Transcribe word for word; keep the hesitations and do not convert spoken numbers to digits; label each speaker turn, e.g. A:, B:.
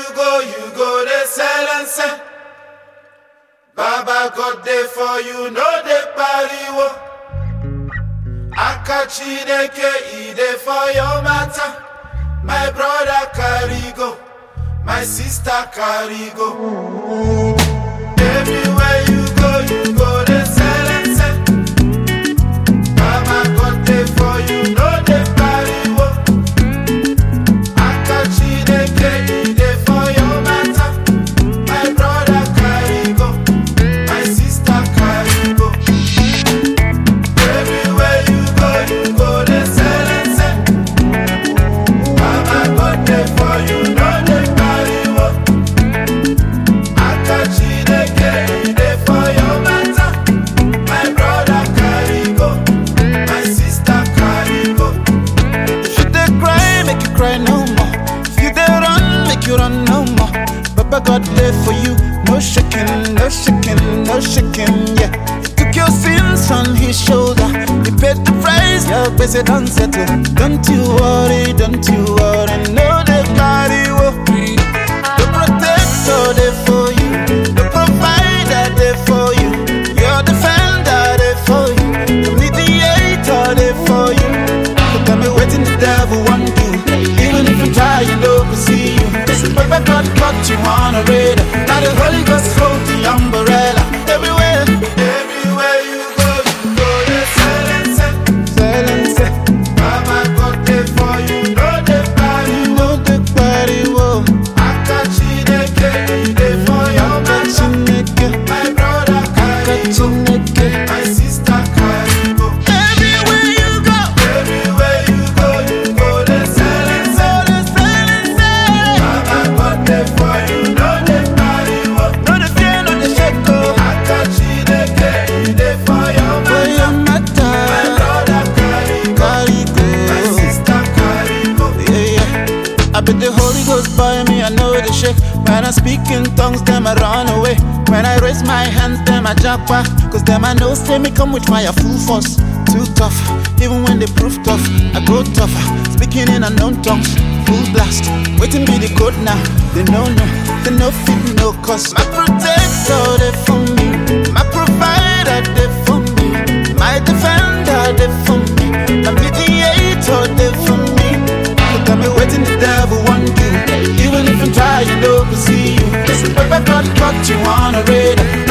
A: you go, you go the silence. Baba God there for you, no the pariwo. Akachineke ide for your matter. My brother Carigo, my sister Carigo. Everywhere you go, you go the silence. Baba God there for you, no the pariwo. Akachineke ide for your matter. My brother Carigo, my sister Carigo. Everywhere you go, you go the silence. Baba God there for you, no the pariwo. Akachineke ide for your matter. My brother Carigo, my sister Carigo.
B: If you dey cry, make you cry no more. If you dey run, make you run no more. Baba God there for you, no shaking, no shaking, no shaking, yeah. He took your sins on his shoulder. He paid the price, your best don't settle. Don't you worry, don't you worry, no the body will be. The protector there for you, the provider there for you, your defender there for you, the mediator there for you. Look at me waiting the devil want to. Even if you try, you know we see you. Baba God got you on a radar. Now the Holy Ghost hold the umbrella. Everywhere,
A: Everywhere you go, you go the silence.
B: silence.
A: Baba God there for you, no the
B: You
A: pariwo.
B: know the body will.
A: Akachineke ide for your matter.
B: Chineke,
A: My brother Carigo,
B: Chineke.
A: my sister Carigo.
B: Everywhere you go,
A: Everywhere you go, you go the silence.
B: so the silence.
A: Baba God there for you, no the pariwo.
B: No the fear, no the shake, oh.
A: Akachineke ide for your
B: For
A: matter.
B: your
A: My
B: matter,
A: brother Carigo,
B: Carigo.
A: my sister Carigo.
B: Yeah, yeah. I bet the Holy Ghost by me, I know the shake. When I speak in tongues, them I run away. When I raise my hands, them I jump back. Cause them I know say me come with fire full force. Too tough, even when they prove tough, I go tougher. Speaking in unknown tongues, full blast. Waiting be the code now. They know no, they know fit no cause. My protector they for me, my provider they for me, my defender they for me, my mediator they for me. Look at me waiting the devil want you. Even if you try, you know we see you. Baba God got you on a radar.